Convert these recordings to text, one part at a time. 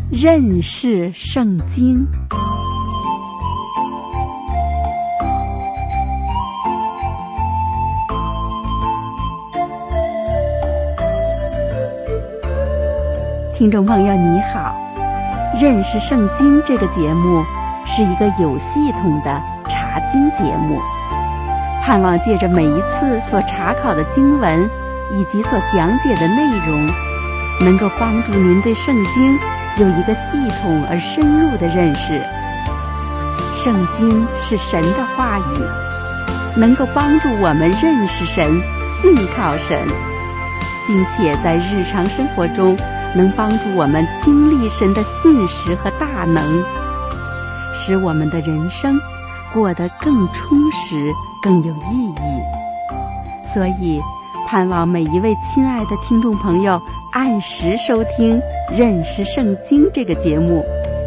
认识圣经。听众朋友你好，认识圣经这个节目是一个有系统的查经节目，盼望借着每一次所查考的经文以及所讲解的内容，能够帮助您对圣经有一个系统而深入的认识。圣经是神的话语，能够帮助我们认识神、信靠神，并且在日常生活中能帮助我们经历神的信实和大能，使我们的人生过得更充实、更有意义。所以盼望每一位亲爱的听众朋友按时收听《认识圣经》这个节目。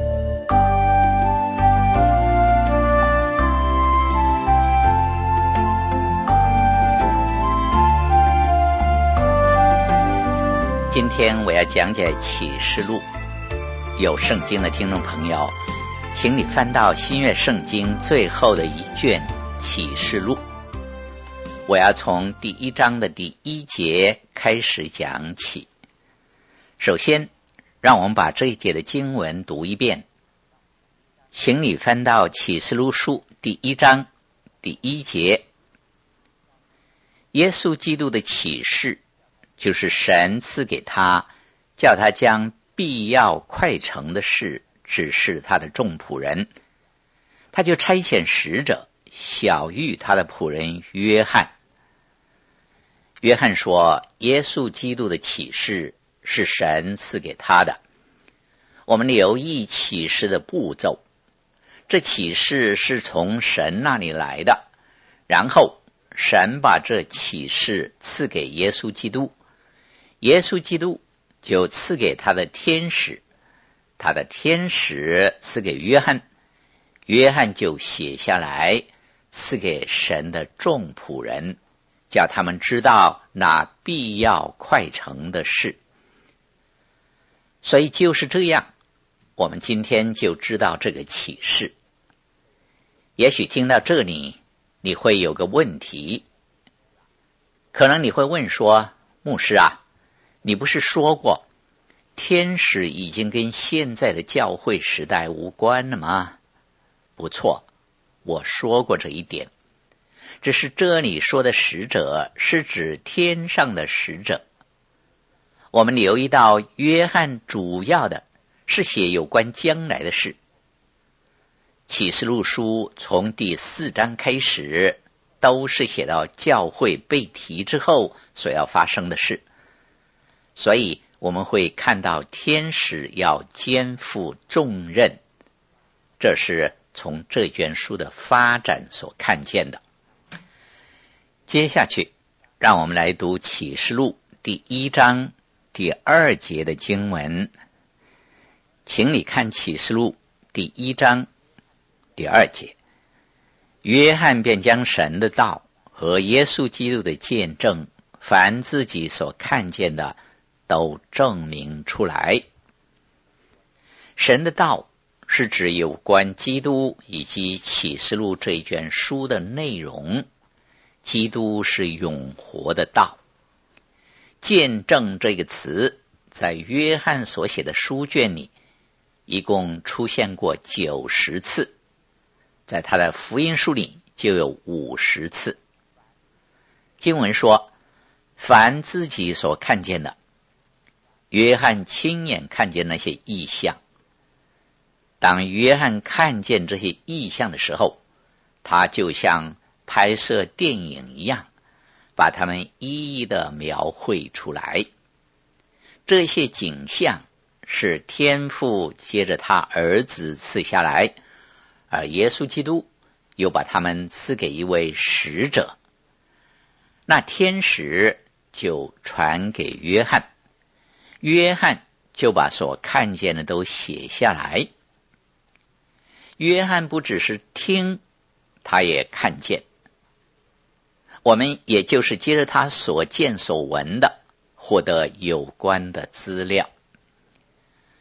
今天我要讲解启示录。有圣经的听众朋友，请你翻到新约圣经最后的一卷启示录。我要从第1章的第1节开始讲起。首先，让我们把这一节的经文读一遍。请你翻到启示录书第1章第1节。耶稣基督的启示，就是神赐给他，叫他将必要快成的事指示他的众仆人。他就差遣使者晓谕他的仆人约翰。约翰说，耶稣基督的启示是神赐给他的。我们留意启示的步骤，这启示是从神那里来的，然后神把这启示赐给耶稣基督，耶稣基督就赐给他的天使，他的天使赐给约翰，约翰就写下来，赐给神的众仆人，叫他们知道那必要快成的事。所以就是这样，我们今天就知道这个启示。也许听到这里，你会有个问题，可能你会问说，牧师啊，你不是说过天使已经跟现在的教会时代无关了吗？不错，我说过这一点，只是这里说的使者是指天上的使者。我们留意到约翰主要的是写有关将来的事。启示录书从第4章开始，都是写到教会被提之后所要发生的事。所以我们会看到天使要肩负重任，这是从这卷书的发展所看见的。接下去让我们来读启示录第1章第2节的经文。请你看启示录第1章第2节。约翰便将神的道和耶稣基督的见证，凡自己所看见的都证明出来。神的道是指有关基督以及启示录这一卷书的内容。基督是永活的道。见证这个词在约翰所写的书卷里一共出现过90次，在他的福音书里就有50次。经文说，凡自己所看见的，约翰亲眼看见那些异象。当约翰看见这些异象的时候，他就像拍摄电影一样，把它们一一的描绘出来。这些景象是天父接着他儿子赐下来，而耶稣基督又把他们赐给一位使者。那天使就传给约翰，约翰就把所看见的都写下来。约翰不只是听，他也看见。我们也就是接着他所见所闻的，获得有关的资料。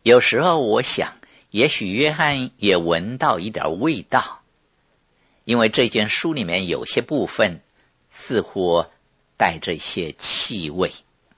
有时候我想，也许约翰也闻到一点味道，因为这卷书里面有些部分似乎带着一些气味。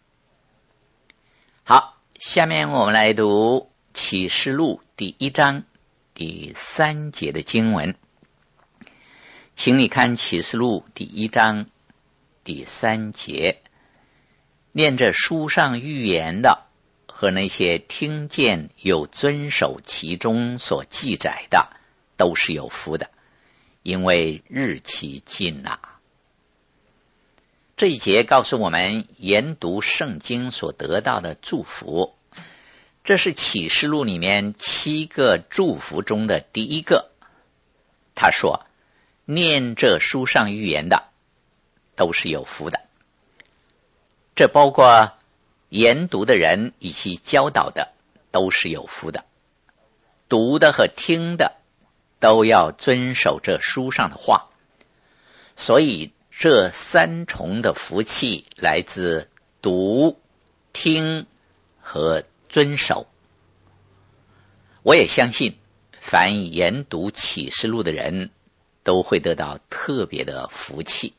好，下面我们来读启示录第1章第3节的经文。请你看启示录第1章第3节，念着书上预言的和那些听见又遵守其中所记载的，都是有福的，因为日期近了。这一节告诉我们研读圣经所得到的祝福，这是启示录里面7个祝福中的第一个。他说，念这书上预言的都是有福的，这包括研读的人以及教导的都是有福的，读的和听的都要遵守这书上的话。所以这3重的福气来自读、听和遵守。我也相信凡研读启示录的人都会得到特别的福气。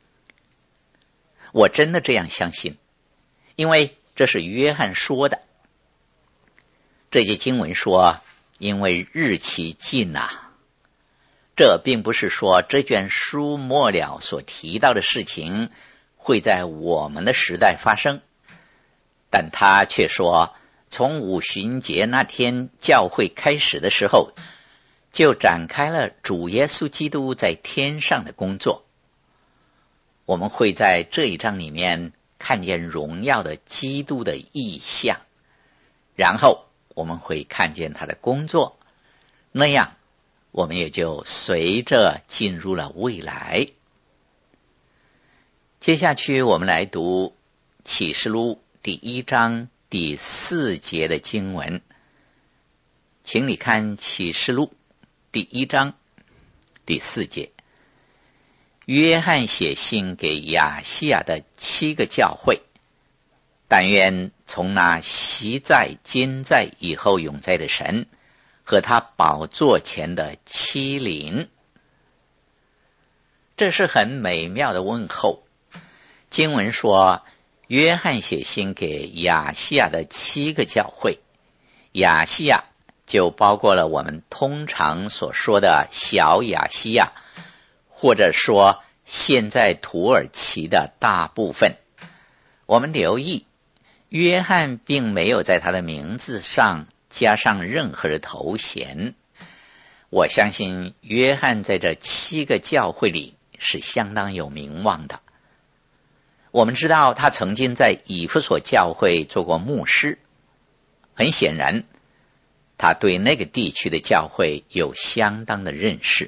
我真的这样相信，因为这是约翰说的。这节经文说，因为日期近了，这并不是说这卷书末了所提到的事情会在我们的时代发生，但他却说，从五旬节那天教会开始的时候，就展开了主耶稣基督在天上的工作。我们会在这一章里面看见荣耀的基督的意象，然后我们会看见他的工作，那样我们也就随着进入了未来。接下去我们来读启示录第1章第4节的经文。请你看启示录第1章第4节，约翰写信给亚细亚的7个教会，但愿从那昔在、今在、以后永在的神和他宝座前的7灵。这是很美妙的问候。经文说，约翰写信给亚细亚的7个教会，亚细亚就包括了我们通常所说的小亚细亚，或者说现在土耳其的大部分。我们留意，约翰并没有在他的名字上加上任何的头衔。我相信约翰在这7个教会里是相当有名望的。我们知道他曾经在以弗所教会做过牧师，很显然他对那个地区的教会有相当的认识。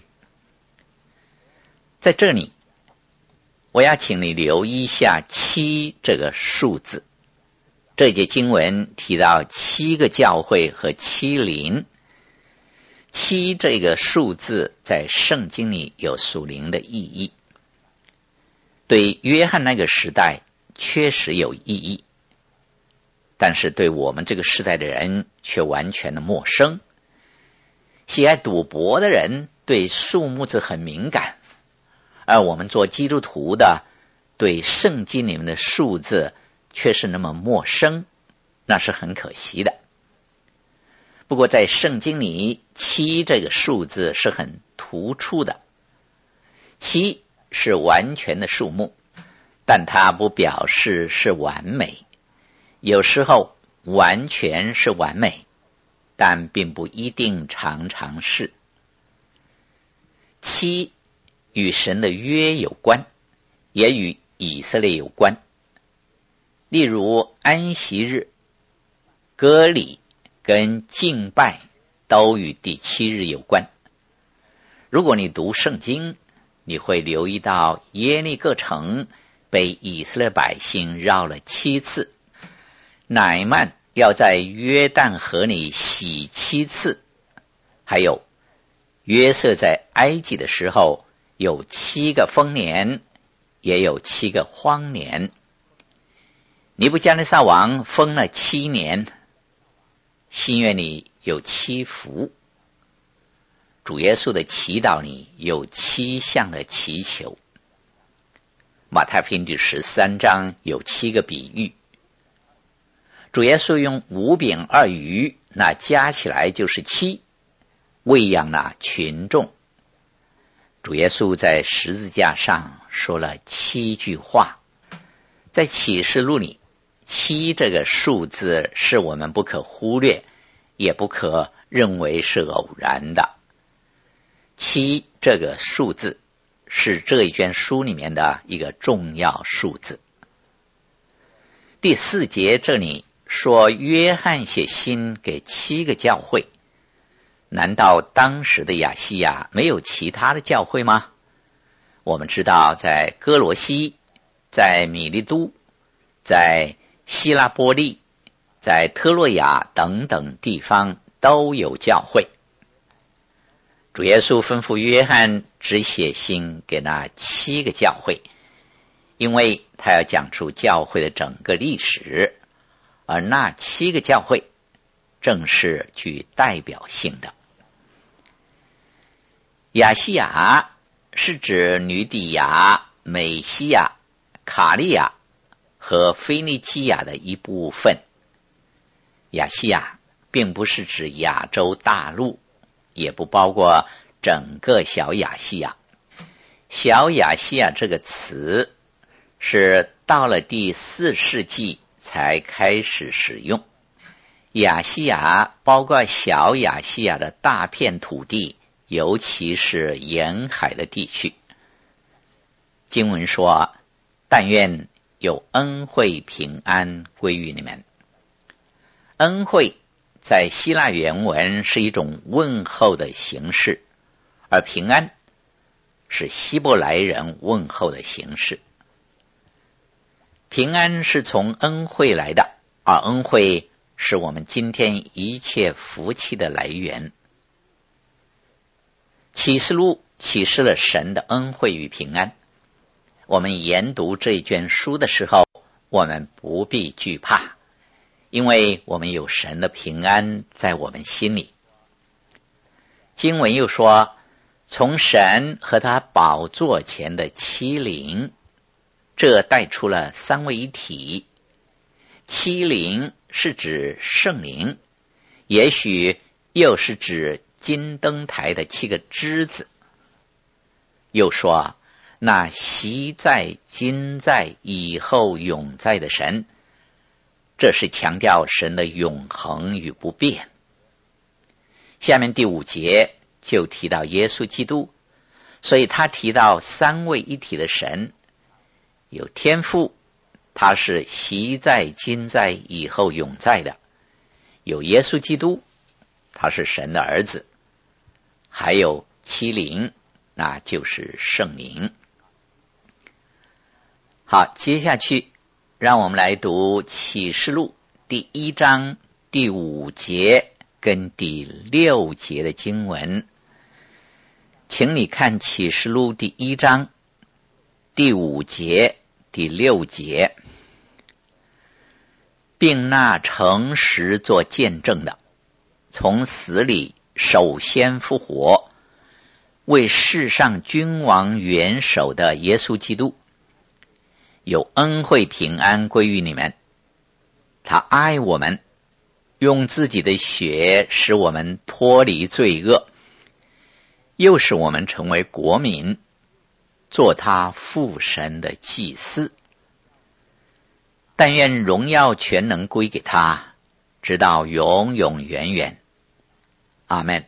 在这里我要请你留意一下7这个数字。这节经文提到7个教会和7灵，7这个数字在圣经里有属灵的意义，对约翰那个时代确实有意义，但是对我们这个时代的人却完全的陌生。喜爱赌博的人对数目字很敏感，而我们做基督徒的对圣经里面的数字却是那么陌生，那是很可惜的。不过在圣经里，7这个数字是很突出的。7是完全的数目，但它不表示是完美。有时候完全是完美，但并不一定常常是。7与神的约有关，也与以色列有关。例如安息日、割礼跟敬拜都与第7日有关。如果你读圣经，你会留意到耶利哥城被以色列百姓绕了7次，乃曼要在约旦河里洗7次，还有约瑟在埃及的时候有7个丰年，也有7个荒年。尼布加内撒王封了7年， 新约里有7福，主耶稣的祈祷里有7项的祈求，马太福音第13章有7个比喻，主耶稣用5饼2鱼，那加起来就是7，喂养了群众。主耶稣在十字架上说了7句话。在启示录里，7这个数字是我们不可忽略，也不可认为是偶然的。7这个数字是这一卷书里面的一个重要数字。第4节这里说约翰写信给7个教会，难道当时的亚细亚没有其他的教会吗？我们知道在哥罗西，在米利都，在希拉波利，在特洛亚等等地方都有教会。主耶稣吩咐约翰只写信给那7个教会，因为他要讲出教会的整个历史，而那7个教会正是具代表性的。亚细亚是指吕底亚、美西亚、卡利亚和腓尼基亚的一部分。亚细亚并不是指亚洲大陆，也不包括整个小亚细亚。小亚细亚这个词是到了第4世纪才开始使用。亚细亚包括小亚细亚的大片土地，尤其是沿海的地区。经文说，但愿有恩惠平安归于你们。恩惠在希腊原文是一种问候的形式，而平安是希伯来人问候的形式。平安是从恩惠来的，而恩惠是我们今天一切福气的来源。启示录启示了神的恩惠与平安。我们研读这一卷书的时候，我们不必惧怕，因为我们有神的平安在我们心里。经文又说，从神和他宝座前的7灵，这带出了3位一体。7灵是指圣灵，也许又是指金灯台的7个枝子。又说，那昔在、今在、以后永在的神，这是强调神的永恒与不变。下面第5节就提到耶稣基督，所以他提到3位一体的神，有天父，他是昔在、今在、以后永在的；有耶稣基督，他是神的儿子；还有7灵，那就是圣灵。好，接下去让我们来读启示录第1章第5节跟第6节的经文。请你看启示录第1章第5节第6节。并那诚实做见证的，从死里首先复活，为世上君王元首的耶稣基督，有恩惠平安归于你们。他爱我们，用自己的血使我们脱离罪恶，又使我们成为国民，做他父神的祭司。但愿荣耀全能归给他，直到永永远远。阿们。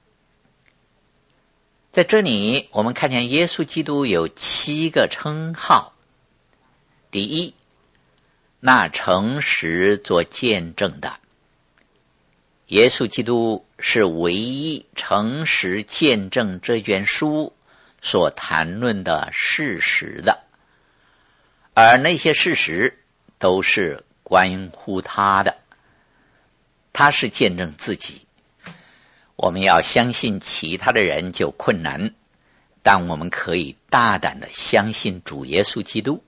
在这里我们看见耶稣基督有7个称号。第一，那诚实做见证的。耶稣基督是唯一诚实见证这卷书所谈论的事实的，而那些事实都是关乎他的。他是见证自己。我们要相信其他的人就困难，但我们可以大胆的相信主耶稣基督。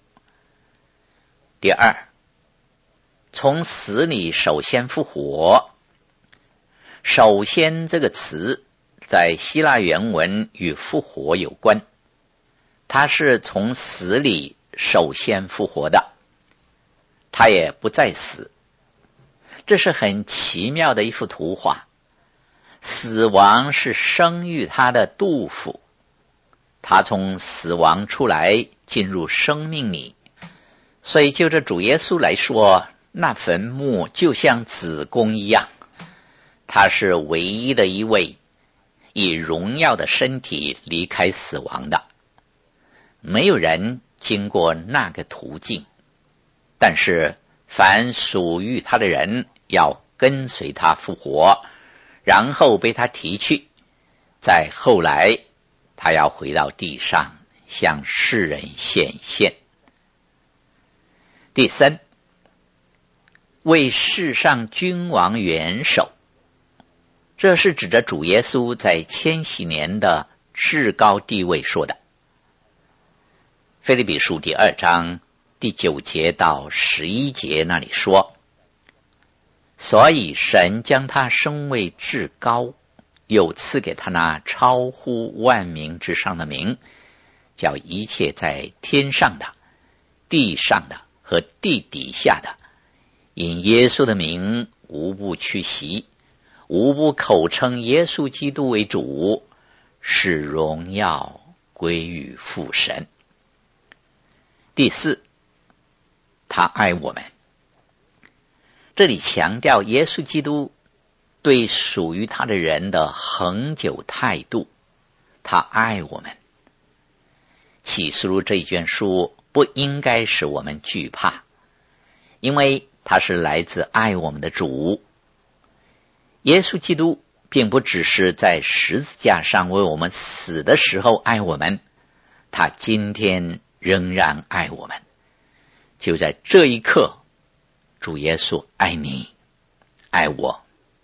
第二，从死里首先复活， 首先这个词在希腊原文与复活有关，他是从死里首先复活的，他也不再死。这是很奇妙的一幅图画。死亡是生育他的杜甫，他从死亡出来进入生命里，所以就着主耶稣来说，那坟墓就像子宫一样，他是唯一的一位以荣耀的身体离开死亡的，没有人经过那个途径，但是凡属于他的人要跟随他复活，然后被他提去，再后来他要回到地上向世人显现。第三，为世上君王元首，这是指着主耶稣在千禧年的至高地位说的。腓立比书第2章第9节到11节那里说，所以神将他升为至高，又赐给他那超乎万名之上的名，叫一切在天上的、地上的和地底下的，因耶稣的名无不屈膝，无不口称耶稣基督为主，使荣耀归于父神。第四，他爱我们。这里强调耶稣基督对属于他的人的恒久态度，他爱我们。启示录这一卷书不应该使我们惧怕，因为他是来自爱我们的主。耶稣基督并不只是在十字架上为我们死的时候爱我们，他今天仍然爱我们。就在这一刻，主耶稣爱你，爱我。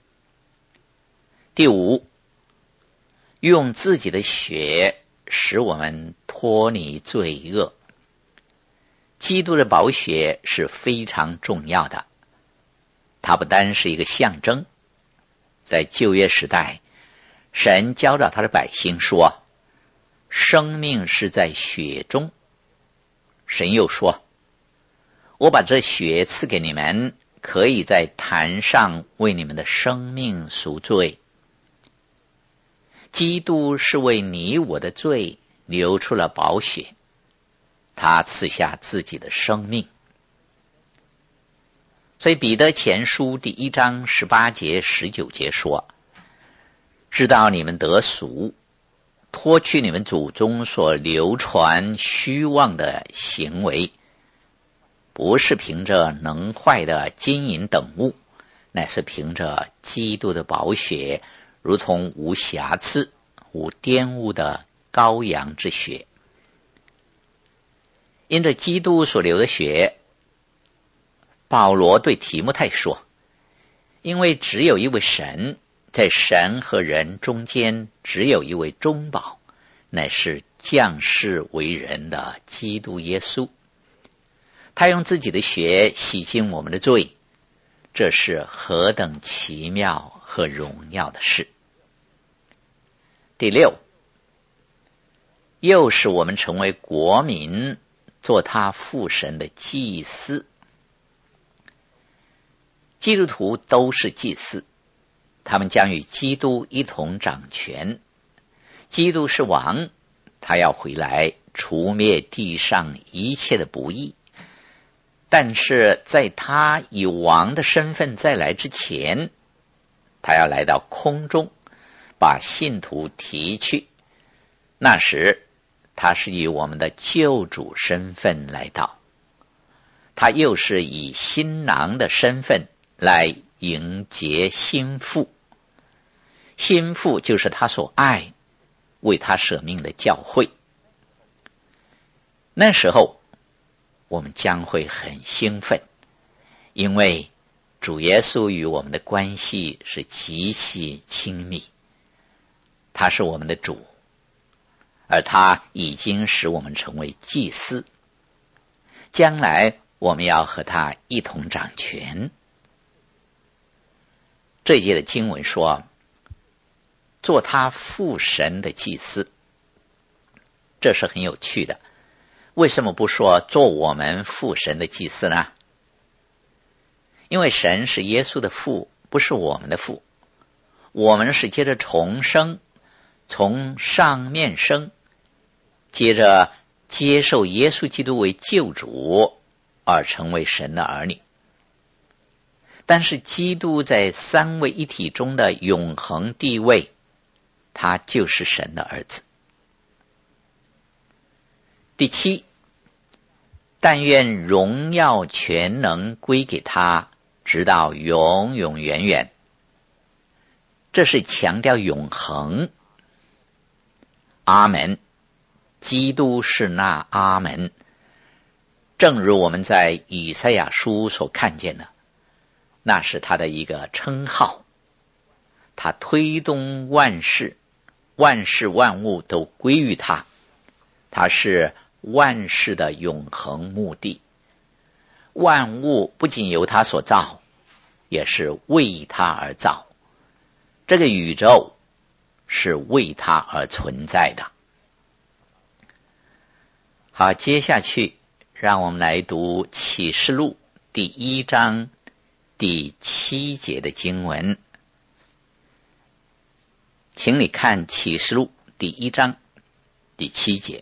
第五，用自己的血使我们脱离罪恶。基督的宝血是非常重要的，它不单是一个象征。在旧约时代，神教导他的百姓说，生命是在血中。神又说，我把这血赐给你们，可以在坛上为你们的生命赎罪。基督是为你我的罪流出了宝血，他赐下自己的生命。所以彼得前书第1章18节19节说，知道你们得赎，脱去你们祖宗所流传虚妄的行为，不是凭着能坏的金银等物，乃是凭着基督的宝血，如同无瑕疵、无玷污的羔羊之血。因着基督所流的血，保罗对提摩太说，因为只有一位神，在神和人中间只有一位中保，乃是降世为人的基督耶稣。他用自己的血洗净我们的罪，这是何等奇妙和荣耀的事。第六，又使我们成为国民，做他父神的祭司。基督徒都是祭司，他们将与基督一同掌权。基督是王，他要回来除灭地上一切的不义，但是在他以王的身份再来之前，他要来到空中，把信徒提去。那时他是以我们的救主身份来到，他又是以新郎的身份来迎接新妇。新妇就是他所爱、为他舍命的教会。那时候我们将会很兴奋，因为主耶稣与我们的关系是极其亲密，他是我们的主，而他已经使我们成为祭司，将来我们要和他一同掌权。 这一节的经文说，做他父神的祭司，这是很有趣的。为什么不说做我们父神的祭司呢？因为神是耶稣的父，不是我们的父。我们是接着重生，从上面生，接着接受耶稣基督为救主，而成为神的儿女。但是基督在三位一体中的永恒地位，他就是神的儿子。第七，但愿荣耀全能归给他，直到永永远远。这是强调永恒。阿门。基督是那阿门。正如我们在以赛亚书所看见的，那是他的一个称号。他推动万事，万事万物都归于他。他是万事的永恒目的。万物不仅由他所造，也是为他而造。这个宇宙是为他而存在的。好，接下去让我们来读启示录第1章第7节的经文。请你看启示录第1章第7节。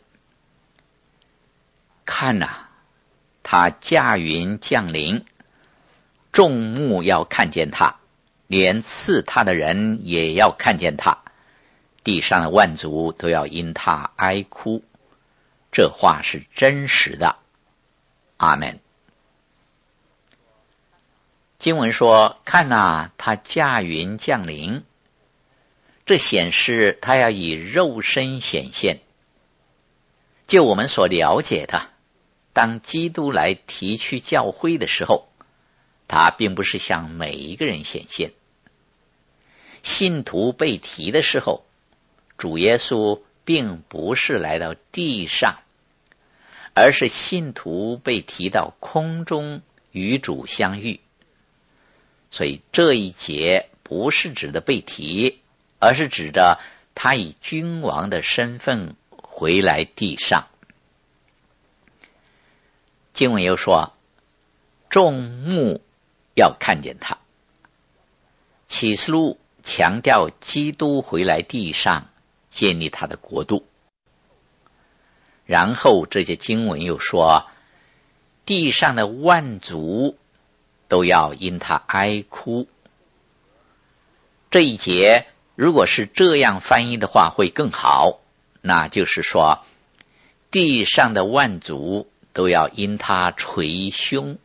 看哪，他驾云降临，众目要看见他，连刺他的人也要看见他，地上的万族都要因他哀哭。这话是真实的。阿们。经文说，看哪，他驾云降临，这显示他要以肉身显现。就我们所了解的，当基督来提去教会的时候，他并不是向每一个人显现。信徒被提的时候，主耶稣并不是来到地上，而是信徒被提到空中与主相遇。所以这一节不是指的被提，而是指的他以君王的身份回来地上。经文又说，众目要看见他。启示录强调基督回来地上，建立他的国度。然后这些经文又说，地上的万族都要因他哀哭。这一节如果是这样翻译的话会更好，那就是说，地上的万族都要因他捶胸。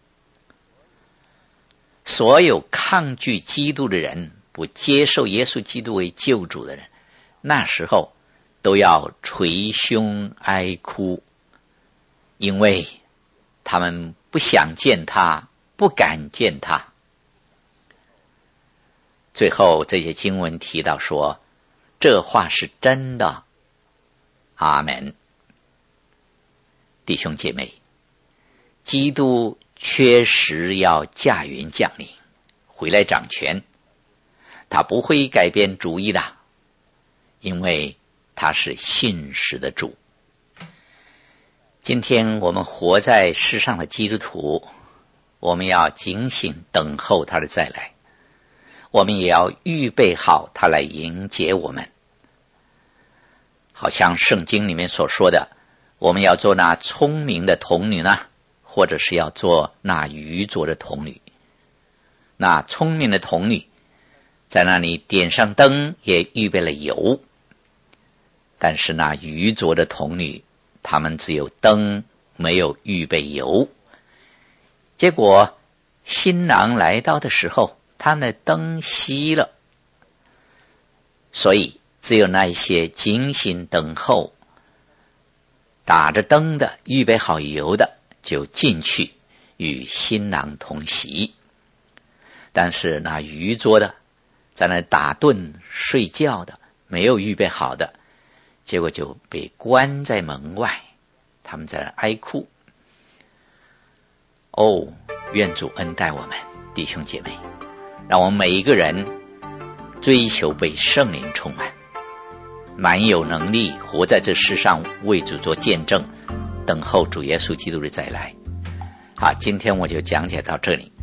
所有抗拒基督的人，不接受耶稣基督为救主的人，那时候都要捶胸哀哭，因为他们不想见他，不敢见他。最后这些经文提到说，这话是真的。阿们。弟兄姐妹，基督确实要驾云降临，回来掌权，他不会改变主意的，因为他是信实的主。今天我们活在世上的基督徒，我们要警醒等候他的再来，我们也要预备好他来迎接我们。好像圣经里面所说的，我们要做那聪明的童女呢，或者是要做那愚拙的童女。那聪明的童女在那里点上灯，也预备了油，但是那愚拙的童女，他们只有灯，没有预备油。结果新郎来到的时候，他们的灯熄了。所以只有那一些精心等候，打着灯的，预备好油的，就进去与新郎同席。但是那愚拙的，在那打盹睡觉的，没有预备好的，结果就被关在门外，他们在那哀哭。哦，愿主恩待我们弟兄姐妹，让我们每一个人追求被圣灵充满，满有能力活在这世上，为主做见证，等候主耶稣基督的再来。好，今天我就讲解到这里。